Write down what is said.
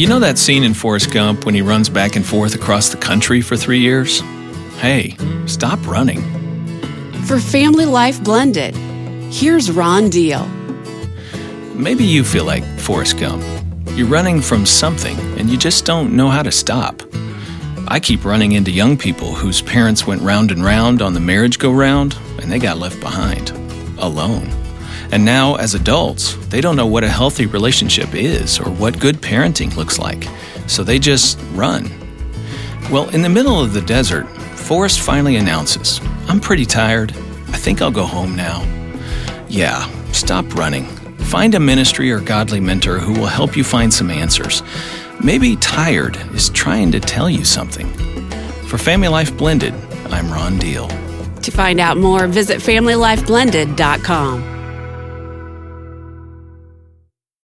You know that scene in Forrest Gump when he runs back and forth across the country for 3 years? Hey, stop running. For Family Life Blended, here's Ron Deal. Maybe you feel like Forrest Gump. You're running from something and you just don't know how to stop. I keep running into young people whose parents went round and round on the merry-go-round and they got left behind, alone. And now, as adults, they don't know what a healthy relationship is or what good parenting looks like, so they just run. Well, in the middle of the desert, Forrest finally announces, "I'm pretty tired. I think I'll go home now." Yeah, stop running. Find a ministry or godly mentor who will help you find some answers. Maybe tired is trying to tell you something. For Family Life Blended, I'm Ron Deal. To find out more, visit FamilyLifeBlended.com.